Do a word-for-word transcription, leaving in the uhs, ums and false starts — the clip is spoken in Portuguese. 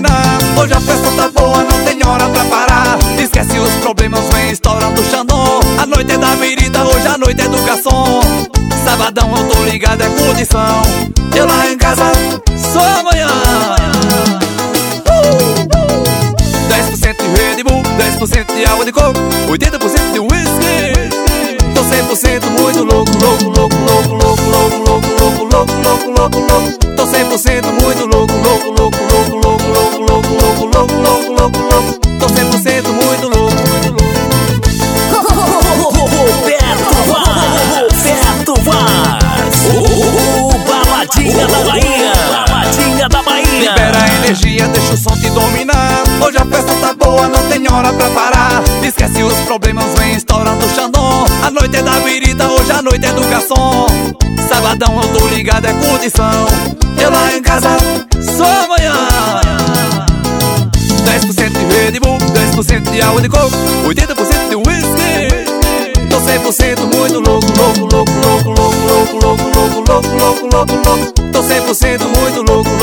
dominar. Hoje a festa tá boa, não tem hora pra parar. Esquece os problemas, vem estourando o Xandão. A noite é da virida, hoje a noite é do garçom. Sabadão eu tô ligado, é condição. Eu lá em casa, só amanhã. Dez por cento de Red Bull, dez por cento de água de coco, oitenta por cento de whisky. Tô cem por cento muito louco, louco, louco, louco, louco, louco, louco, louco, louco, louco, louco, louco. Tô cem por cento muito louco, louco, louco, louco, louco, louco, louco, louco, louco, louco, louco, louco. Tô cem por cento muito louco. Roberto Vaz, Roberto Vaz, o Baladinha da Bahia, Baladinha da Bahia. Libera a energia, deixa o som te dominar. Hoje a festa tá boa, não tem hora pra parar. Esquece os problemas, vem estourando o Xandão. A noite é da virida, hoje a noite é do garçom. Sabadão eu tô ligado, é condição. Eu lá em casa, só amanhã. Dez por cento de Red Bull, dez por cento de água de coco, oitenta por cento de whisky. Tô cem por cento muito louco, louco, louco, louco, louco, louco, louco, louco, louco, louco, louco, louco. Tô cem por cento muito louco.